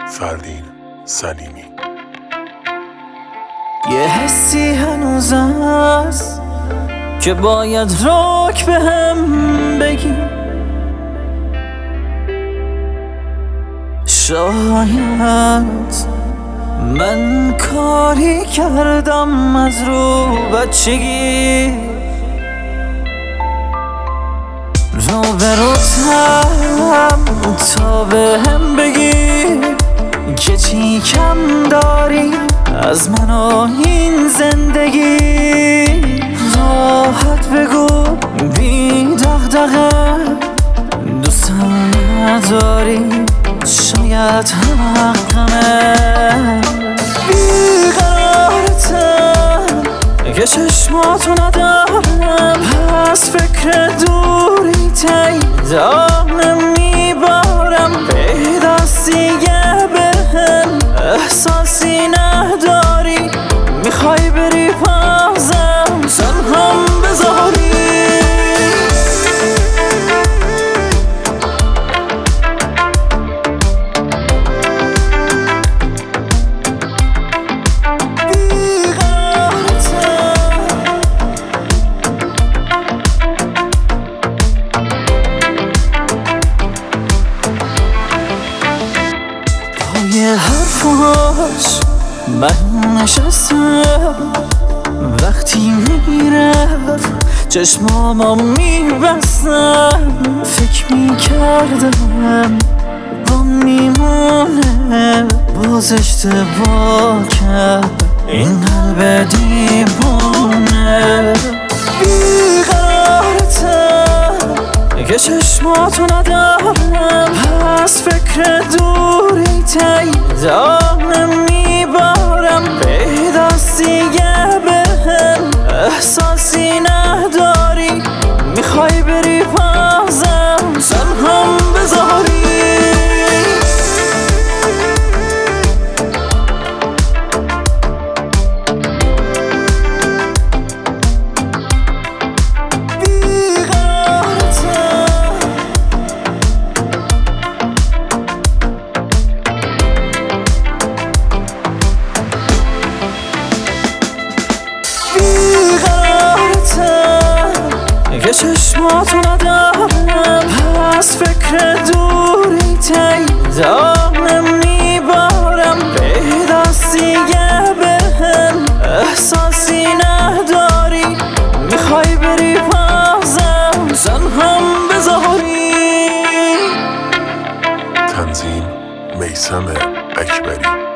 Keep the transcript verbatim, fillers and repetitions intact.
فردین سلیمی. یه حسی هنوز هست که باید رک به هم بگی، شاید من کاری کردم از رو بچگی، رو بروتم تا به هم بگی که چی کم داری از من و این زندگی. راحت بگو بی دغدغه دوستم نداری، شاید حقمه. بیقرارتم که چشماتو ندارم، پس فکر دوری تیدا نمیبارم. پیداست دیگه بهم احساسی نداری، میخوای بری بازم تنهام بذاری. یه حرفاش من نشستم، وقتی میرفت چشمامو میبستم، فکر میکردم با میمونه، باز اشتباه کرد این قلب دیوونه. بیقرارتم که چشماتو ندارم، پس فکر دوری تیدا نمیبارم. پیداست دیگه بهم احساسی نداری، میخوای بری بازم تنهام بذاری. که چشماتو ندارم، پس فکر دوری تیدا نمیبارم. پیداست دیگه بهم احساسی نداری، میخوای بری بازم تنهام بذاری. تنظیم میثم اکبری.